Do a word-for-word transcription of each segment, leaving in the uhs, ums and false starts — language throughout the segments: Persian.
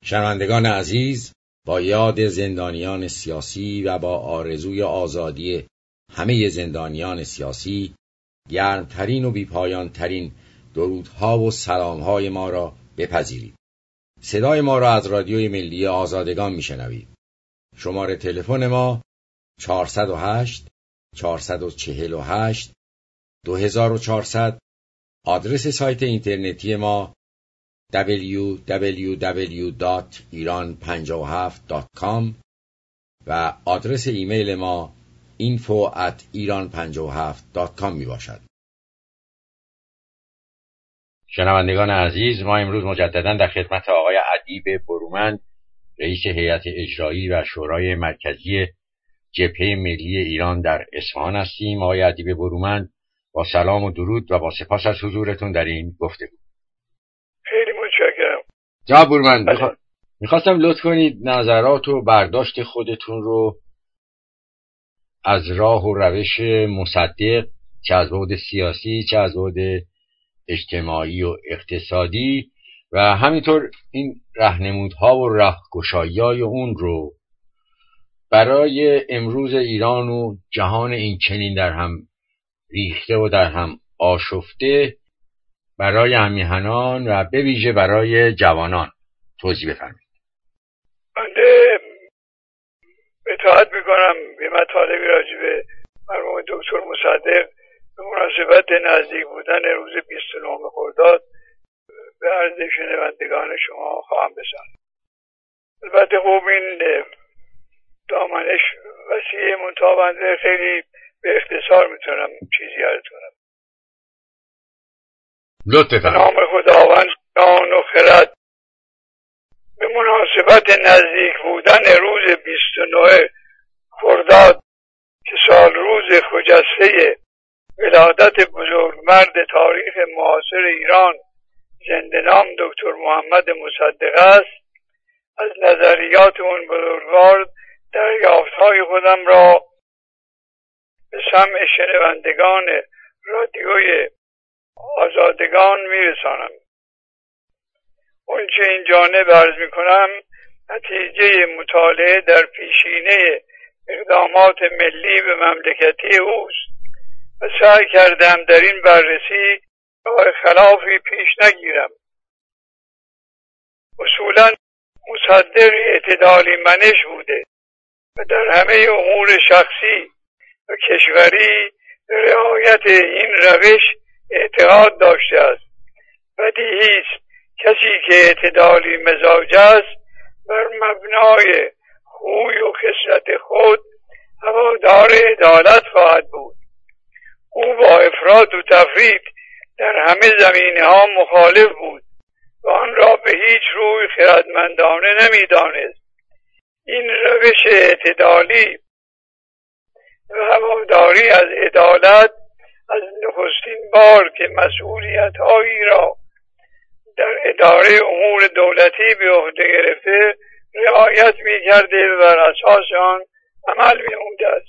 شنوندگان عزیز، با یاد زندانیان سیاسی و با آرزوی آزادی همه زندانیان سیاسی، گرمترین و بیپایانترین درودها و سلامهای ما را بپذیرید. صدای ما را از رادیوی ملی آزادگان میشنوید. شماره تلفن ما چهارصد و هشت چهارصد و چهل و هشت دو هزار و چهارصد. آدرس سایت اینترنتی ما دبلیو دبلیو دبلیو دات ایران پنجاه و هفت دات کام و آدرس ایمیل ما اینفو ات ایران پنجاه و هفت دات کام می باشد. شنوندگان عزیز، ما امروز مجددا در خدمت آقای ادیب برومند، رئیس هیئت اجرایی و شورای مرکزی جبهه ملی ایران در اصفهان هستیم. آقای ادیب برومند، با سلام و درود و با سپاس از حضورتون در این گفتگو. خیلی متشکرم. جناب برومند، بخوا... میخواستم لطف کنید نظرات و برداشت خودتون رو از راه و روش مصدق، چه از بعد سیاسی چه از بعد اجتماعی و اقتصادی و همینطور این راهنمودها و راهگشایی‌های اون رو برای امروز ایران و جهان این چنین در هم ریخته و در هم آشفته برای همیهنان و به ویژه برای جوانان توضیح بفرمایید. بنده اطاعت میکنم به مطالبی راجع به مرحوم دکتر مصدق به مناسبت نزدیک بودن روز بیست و نه خرداد به عرض شنوندگان شما خواهم رساند. البته خوب این دامنش وسیع منتها بنده خیلی به اختصار میتونم چیزی عرض کنم. لطفاً. به نام خداوند جان و خرد. به مناسبت نزدیک بودن روز بیست و نه خرداد که سال روز خجسته ولادت بزرگمرد تاریخ معاصر ایران زنده نام دکتر محمد مصدق است، از نظریات اون بزرگوار دریافت‌های خودم را به سمع شنوندگان رادیوی آزادگان میرسانم. اون چه این جانب عرض میکنم نتیجه مطالعه در پیشینه اقدامات ملی به مملکتی اوست و سعی کردم در این بررسی راه خلافی پیش نگیرم. اصولا مصدق اعتدالی منش بوده و در همه امور شخصی و کشوری به رعایت این روش اعتقاد داشته است. بدیهی است کسی که اعتدالی مزاج است بر مبنای خوی و خصلت خود هوادار عدالت خواهد بود. او با افراط و تفریط در همه زمینه ها مخالف بود و آن را به هیچ روی خردمندانه نمی دانست. این روش اعتدالی و هواداری از عدالت از نخستین بار که مسئولیت هایی را در اداره امور دولتی به عهده گرفته رعایت می کرده و بر اساس آن عمل می نموده است.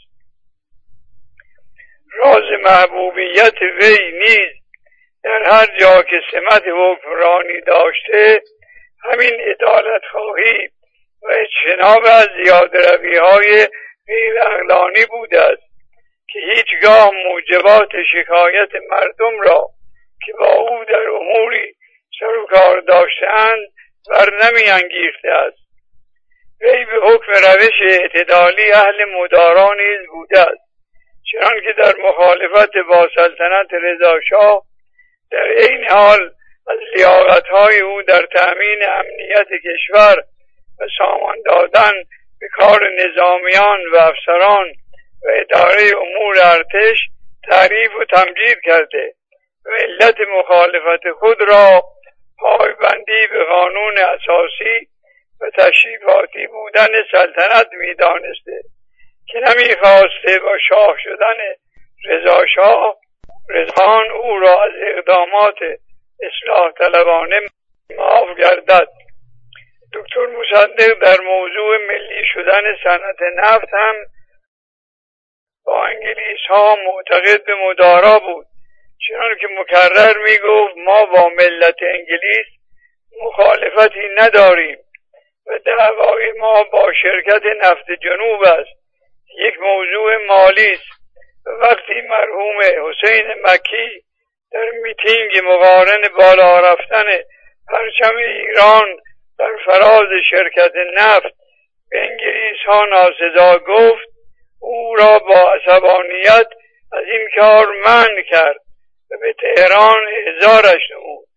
راز محبوبیت وی نیز در هر جا که سمت حکمرانی داشته همین عدالت خواهی و اجتناب از زیاده‌روی های غیر عقلانی بوده است که هیچگاه موجبات شکایت مردم را که با او در اموری سر و کار داشته‌اند بر نمی انگیخته است. وی به حکم روش اعتدالی اهل مدارا نیز بوده است، چنان که در مخالفت با سلطنت رضا شاه در این حال از لیاقت‌های او در تأمین امنیت کشور و سامان دادن به کار نظامیان و افسران و اداره امور ارتش تعریف و تمجید کرده و علت مخالفت خود را پایبندی به قانون اساسی و تشریفاتی بودن سلطنت می دانسته که نمی خواسته با شاه شدن رضا شاه رضوان او را از اقدامات اصلاح طلبانه معاف گردد. دکتر مصدق در موضوع ملی شدن صنعت نفت هم با انگلیس ها معتقد به مدارا بود، چنان که مکرر می گفت ما با ملت انگلیس مخالفتی نداریم و دعوای ما با شرکت نفت جنوب است. یک موضوع مالی است. وقتی مرحوم حسین مکی در میتینگ مقارن بالا رفتن پرچم ایران در فراز شرکت نفت به انگلیس ها ناسزا گفت، او را با عصبانیت از این کار منع کرد و به تهران احضارش نمود.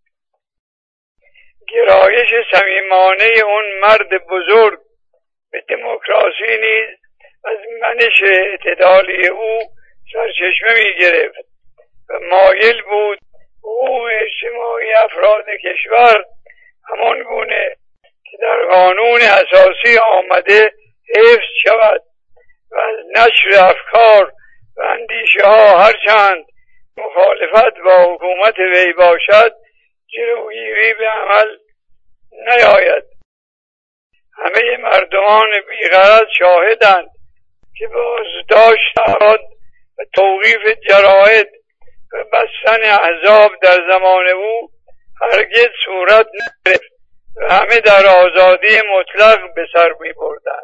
گرایش صمیمانه اون مرد بزرگ به دموکراسی نیز از منش اعتدالی او سرچشمه می گرفت و مایل بود حقوق اجتماعی افراد کشور همان گونه که در قانون اساسی آمده حفظ شود و از نشر افکار و اندیشه ها هرچند مخالفت با حکومت وی باشد جلوگیری به عمل نیاید. همه مردمان بی‌غرض شاهدند که بازداشت افراد و توقیف جراید و بستن احزاب در زمان او هرگز صورت نگرفت و همه در آزادی مطلق به سر می بردند.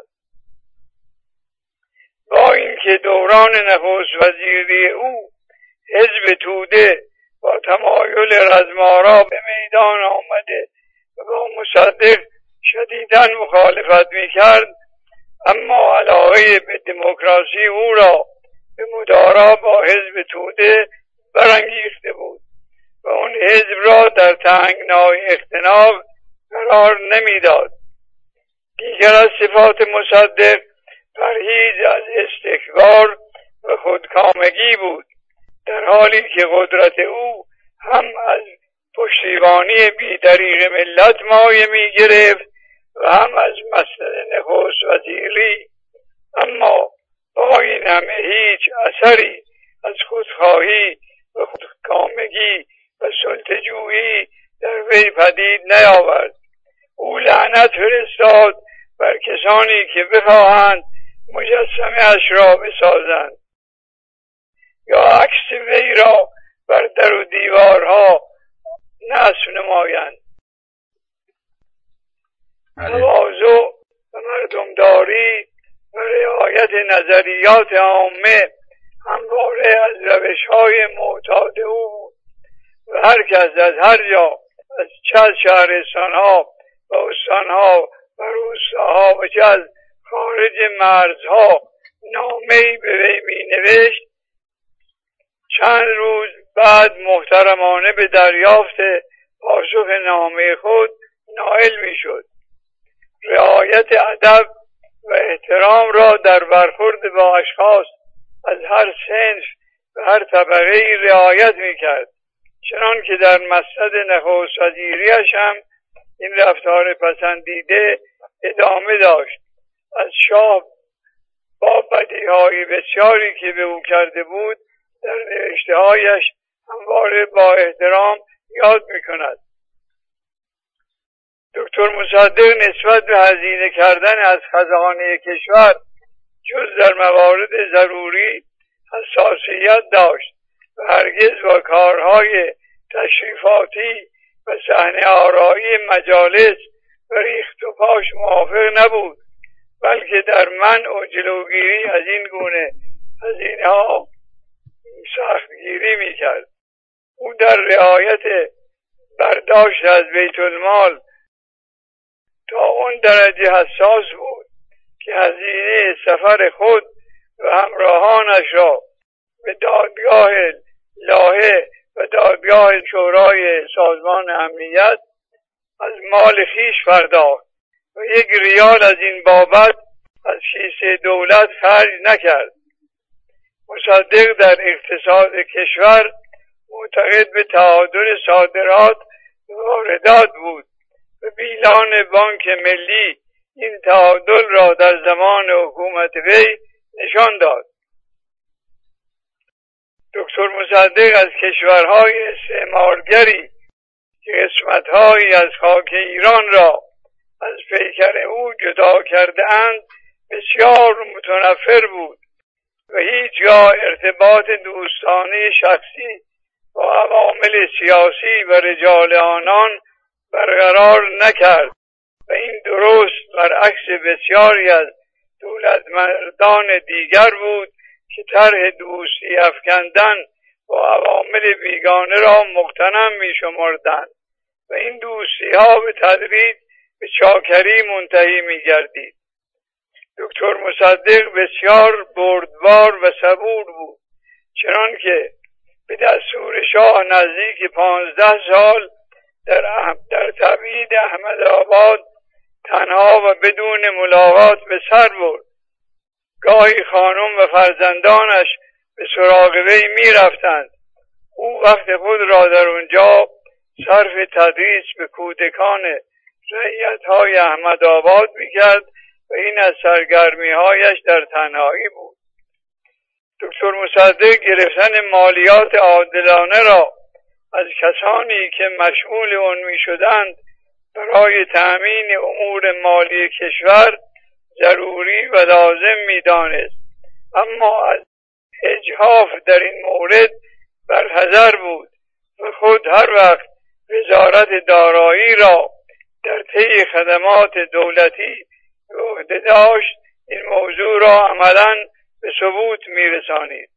با اینکه دوران نخست وزیری او حزب توده با تمایل رزمارا به میدان آمده و با مصدق شدیداً مخالفت می کرد، اما علاقه به دموکراسی او را به مدارا با حزب توده برانگیخته بود و اون حزب را در تنگنای اختناق قرار نمیداد. دیگر از صفات مصدق پرهیز از استکبار و خودکامگی بود، در حالی که قدرت او هم از پشتیبانی بی‌دریغ ملت مایه می گرفت و هم از مسند نخست وزیری. اما با این همه هیچ اثری از خودخواهی و خودکامگی و سلطه‌جویی در وی پدید نیاورد. او لعنت فرستاد بر کسانی که بخواهند مجسمه اش را بسازند یا عکس وی را بر در و دیوارها نصب نمایند. تواضع و مردمداری و رعایت نظریات عامه همواره از روش‌های معتاد او بود و هر کس از هر جا از چه از شهرستان‌ها و استان‌ها و روستاها و چه از خارج مرزها نامه‌ای به وی می‌نوشت، چند روز بعد محترمانه به دریافت پاسخ نامه خود نائل می‌شد. رعایت ادب و احترام را در برخورد با اشخاص از هر صنف و هر طبقه‌ای رعایت می‌کرد، چنان که در مسند نخست وزیری‌اش هم این رفتار پسندیده ادامه داشت. از شاه با بدیهای بسیاری که به او کرده بود در نوشته‌هایش همواره با احترام یاد می‌کند. دکتر مصدق نسبت به هزینه کردن از خزانه کشور جز در موارد ضروری حساسیت داشت و هرگز با کارهای تشریفاتی و صحنه آرایی مجالس و ریخت و پاش موافق نبود، بلکه در منع و جلوگیری از این گونه هزینه ها سختگیری میکرد. او در رعایت برداشت از بیت المال تا اون درجه حساس بود که هزینه سفر خود و همراهانش را به دادگاه لاهه و دادگاه شورای سازمان امنیت از مال خیش پرداخت و یک ریال از این بابت از کیسه دولت خرج نکرد. مصدق در اقتصاد کشور معتقد به تعادل صادرات و واردات بود و بیلان بانک ملی این تعادل را در زمان حکومت وی نشان داد. دکتر مصدق از کشورهای استعمارگری که قسمت‌هایی از خاک ایران را از پیکر او جدا کرده اند بسیار متنفر بود و هیچگاه ارتباط دوستانه شخصی با عوامل سیاسی و رجال آنان برقرار نکرد و این درست برعکس بسیاری از دولتمردان دیگر بود که طرح دوستی افکندن با عوامل بیگانه را مغتنم می شمردند و این دوستی ها به تدریج به چاکری منتهی می گردید. دکتر مصدق بسیار بردبار و صبور بود، چنان که به دستور شاه نزدیک پانزده سال در, در تبعید احمدآباد تنها و بدون ملاقات به سر برد. گاهی خانم و فرزندانش به سراغ وی می رفتند. او وقت خود را در اونجا صرف تدریس به کودکان رعیت‌های احمدآباد می کرد و این از سرگرمی‌هایش در تنهایی بود. دکتر مصدق گرفتن مالیات عادلانه را از کسانی که مشغول اون می شدند برای تأمین امور مالی کشور ضروری و لازم می دانست، اما از اجحاف در این مورد برحذر بود و خود هر وقت وزارت دارایی را در طی خدمات دولتی به عهده داشت این موضوع را عملاً به ثبوت می رسانید.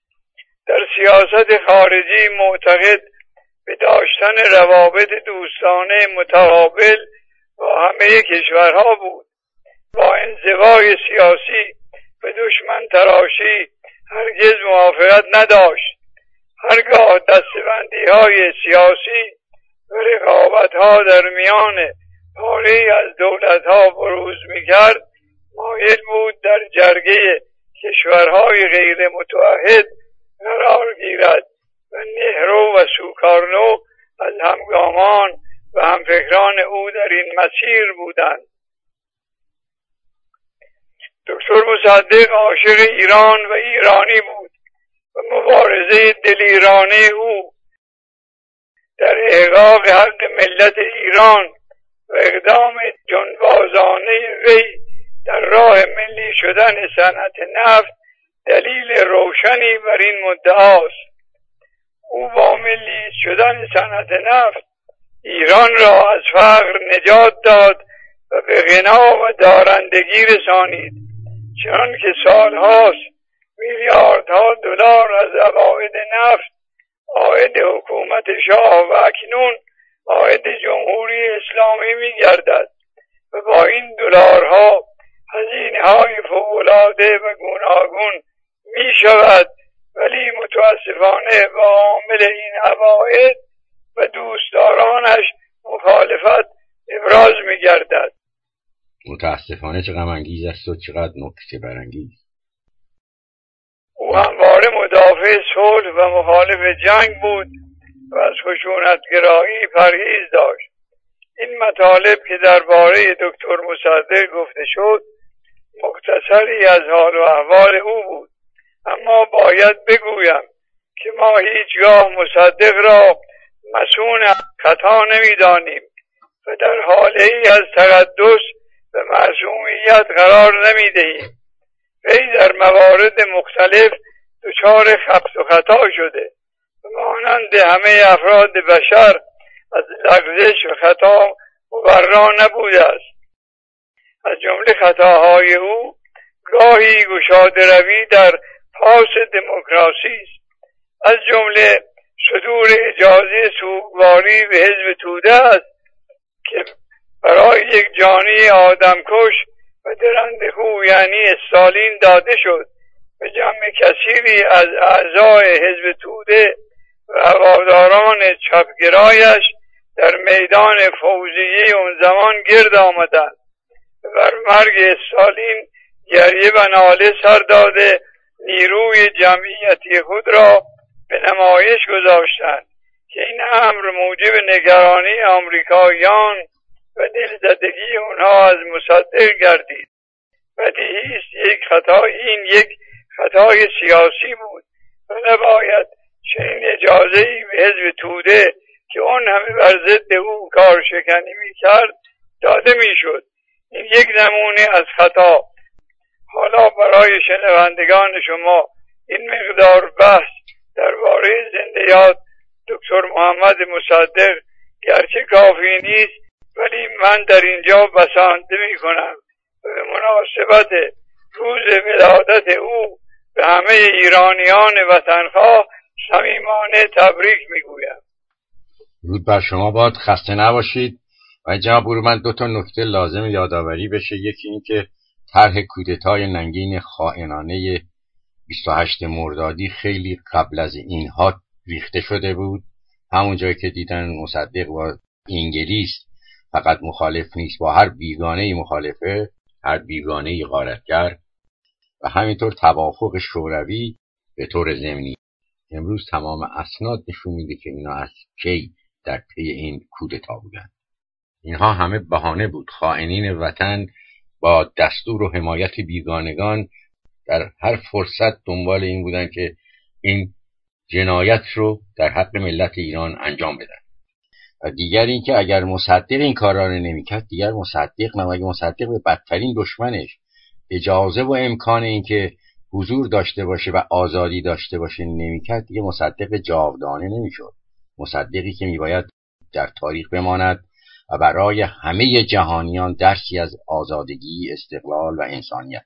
در سیاست خارجی معتقد به داشتن روابط دوستانه متقابل با همه کشورها بود. با انزوای سیاسی به دشمن تراشی هرگز موافقت نداشت. هرگاه دستبندی های سیاسی و رقابت ها در میان پاره از دولت ها بروز می کرد، مایل بود در جرگه کشورهای غیر متحد قرار گیرد و نهرو و سوکارنو از همگامان و همفکران او در این مسیر بودند. دکتر مصدق عاشق ایران و ایرانی بود و مبارزه دلیرانه او در احقاق حق ملت ایران و اقدام جنبازانه وی در راه ملی شدن صنعت نفت دلیل روشنی بر این مدعاست. او با ملی شدن صنعت نفت ایران را از فقر نجات داد و به غنا و دارندگی رسانید، چون که سالهاست میلیاردها دلار از عواید نفت عاید حکومت شاه و اکنون عاید جمهوری اسلامی میگردد و با این دلارها هزینه‌های فوق‌العاده و گوناگون می شود، ولی متاسفانه با عامل این عواید و دوستدارانش مخالفت ابراز می گردد. متاسفانه چه غم انگیز است و چقدر نکته برانگیز. او همواره مدافع صلح و مخالف جنگ بود و از خشونتگرایی پرهیز داشت. این مطالب که درباره دکتر مصدق گفته شد مختصری از حال و احوال او بود، اما باید بگویم که ما هیچگاه مصدق را مسئول خطا نمی‌دانیم و در حاله ای از تقدس و معصومیت قرار نمی‌دهیم. وی در موارد مختلف دچار خبث و خطا شده و مانند همه افراد بشر از لغزش و خطا مبرا نبوده است. از جمله خطاهای او گاهی گشاده روی در پاس دموکراسی است. از جمله صدور اجازه سوگواری به حزب توده است که برای یک جانی آدمکش و درنده‌خو یعنی استالین داده شد و جمع کثیری از اعضای حزب توده و هواداران چپگرایش در میدان فوزیه اون زمان گرد آمدند و بر مرگ استالین گریه و ناله سر داده نیروی جمعیتی خود را به نمایش گذاشتند که این امر موجب نگرانی آمریکاییان و دلزدگی اونها از مصدق گردید. بدیهی است یک خطا این یک خطای سیاسی بود و نباید چنین اجازه‌ای به حزب توده که اون همه بر ضد او کار شکنی می‌کرد داده می‌شد. این یک نمونه از خطا. حالا برای شنوندگان شما این مقدار بحث درباره زنده یاد دکتر محمد مصدق گرچه کافی نیست ولی من در اینجا بسنده می کنم به مناسبت روز ولادت او به همه ایرانیان وطنخواه صمیمانه تبریک می گویم. درود بر شما باد، خسته نباشید. و جناب برومند دو تا نکته لازم یادآوری بشه. یکی این که طرح کودتای ننگین خائنانه بیست و هشتم مردادی خیلی قبل از اینها ریخته شده بود. همون جایی که دیدن مصدق با انگلیس فقط مخالف نیست، با هر بیگانه‌ای مخالفه، هر بیگانه‌ای غارتگر، و همینطور توافق شوروی به طور ضمنی. امروز تمام اسناد نشون میده که اینا از کی در پی این کودتا بودن. اینها همه بهانه بود. خائنین وطن با دستور و حمایت بیگانگان در هر فرصت دنبال این بودن که این جنایت رو در حق ملت ایران انجام بدن. و دیگر این که اگر مصدق این کارا رو نمی‌کرد، دیگر مصدق نه، اگه مصدق به بدترین دشمنش اجازه و امکان این که حضور داشته باشه و آزادی داشته باشه نمی‌کرد، دیگه مصدق جاودانه نمی‌شد. مصدقی که میباید در تاریخ بماند و برای همه جهانیان درسی از آزادگی، استقلال و انسانیت.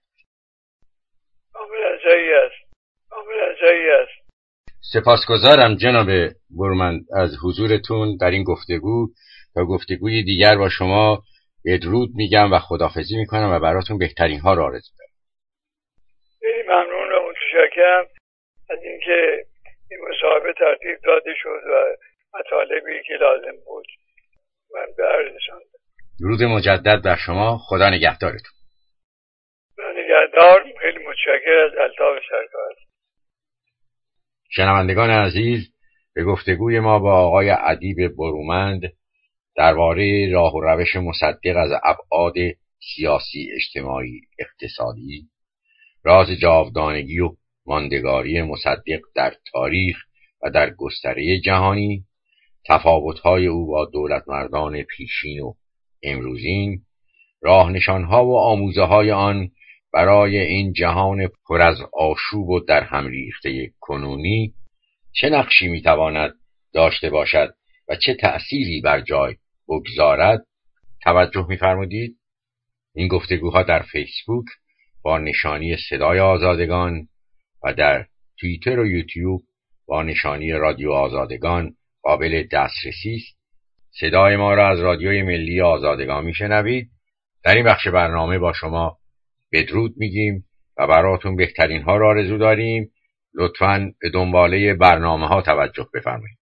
کاملا صحیح است. کاملا صحیح است. سپاسگزارم جناب برومند از حضورتون در این گفتگو. تا گفتگوی دیگر با شما بدرود میگم و خداحافظی میکنم و براتون بهترین ها را آرزو دارم. خیلی ممنون و متشکرم از اینکه این مصاحبه ترتیب داده شد و مطالبی که لازم بود من به عرض رساندم. درود مجدد بر شما. خدا نگهدارتون. خدا نگهدار. خیلی متشکرم از الطاف سرکار. شنوندگان عزیز، به گفتگوی ما با آقای ادیب برومند درباره راه و روش مصدق از ابعاد سیاسی، اجتماعی، اقتصادی، راز جاودانگی و ماندگاری مصدق در تاریخ و در گستره جهانی، تفاوت‌های او با دولتمردان پیشین و امروزین، راهنشان‌ها و آموزه‌های آن برای این جهان پر از آشوب و در هم ریخته کنونی چه نقشی میتواند داشته باشد و چه تأثیری بر جای بگذارد توجه می‌فرمودید. این گفتگوها در فیسبوک با نشانی صدای آزادگان و در توییتر و یوتیوب با نشانی رادیو آزادگان قابل دسترسی است. صدای ما را از رادیوی ملی آزادگان میشنوید. در این بخش برنامه با شما بدرود میگیم و براتون بهترین ها را آرزو داریم. لطفاً به دنباله برنامه ها توجه بفرمایید.